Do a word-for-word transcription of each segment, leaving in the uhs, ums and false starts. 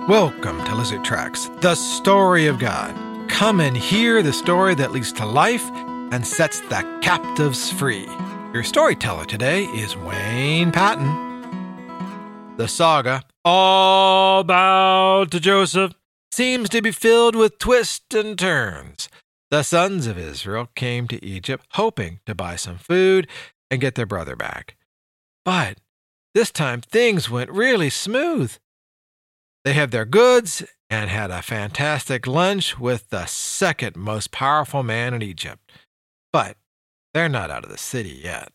Welcome to Lizard Tracks, the story of God. Come and hear the story that leads to life and sets the captives free. Your storyteller today is Wayne Patton. The saga, All About to Joseph, seems to be filled with twists and turns. The sons of Israel came to Egypt hoping to buy some food and get their brother back. But this time things went really smooth. They had their goods and had a fantastic lunch with the second most powerful man in Egypt. But they're not out of the city yet.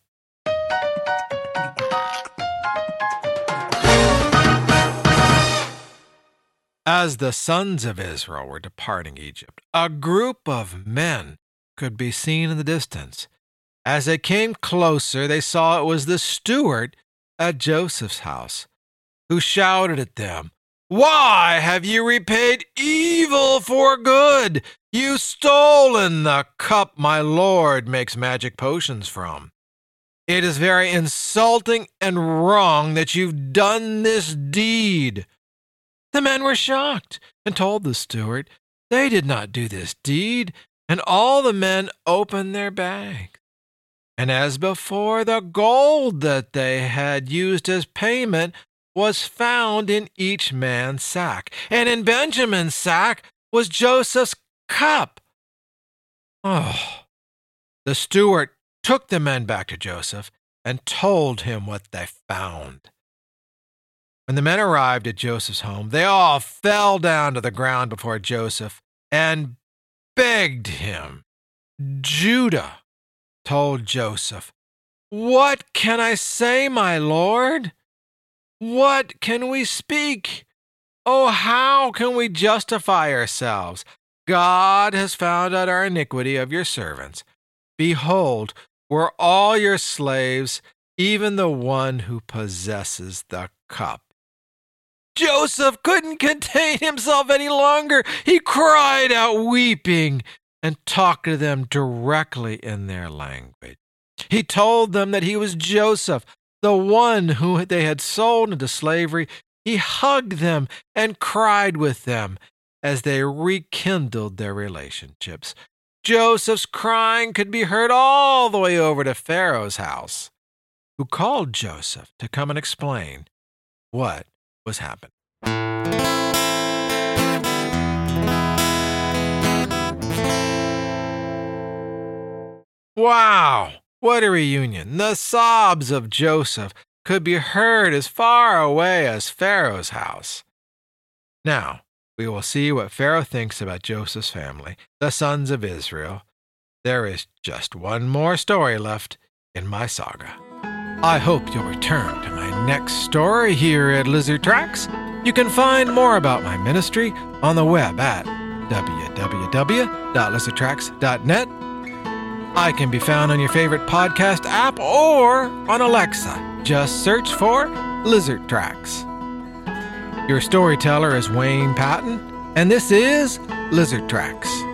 As the sons of Israel were departing Egypt, a group of men could be seen in the distance. As they came closer, they saw it was the steward at Joseph's house, who shouted at them, "Why have you repaid evil for good? You've stolen the cup my Lord makes magic potions from. It is very insulting and wrong that you've done this deed." The men were shocked and told the steward they did not do this deed, and all the men opened their bags. And as before, the gold that they had used as payment was found in each man's sack, and in Benjamin's sack was Joseph's cup. Oh, the steward took the men back to Joseph and told him what they found. When the men arrived at Joseph's home, they all fell down to the ground before Joseph and begged him. Judah told Joseph, "What can I say, my lord? What can we speak? Oh, how can we justify ourselves? God has found out our iniquity of your servants. Behold, we're all your slaves, even the one who possesses the cup." Joseph couldn't contain himself any longer. He cried out weeping and talked to them directly in their language. He told them that he was Joseph, the one who they had sold into slavery. He hugged them and cried with them as they rekindled their relationships. Joseph's crying could be heard all the way over to Pharaoh's house, who called Joseph to come and explain what was happening. Wow, what a reunion. The sobs of Joseph could be heard as far away as Pharaoh's house. Now, we will see what Pharaoh thinks about Joseph's family, the sons of Israel. There is just one more story left in my saga. I hope you'll return to my next story here at Lizard Tracks. You can find more about my ministry on the web at w w w dot lizard tracks dot net. I can be found on your favorite podcast app or on Alexa. Just search for Lizard Tracks. Your storyteller is Wayne Patton, and this is Lizard Tracks.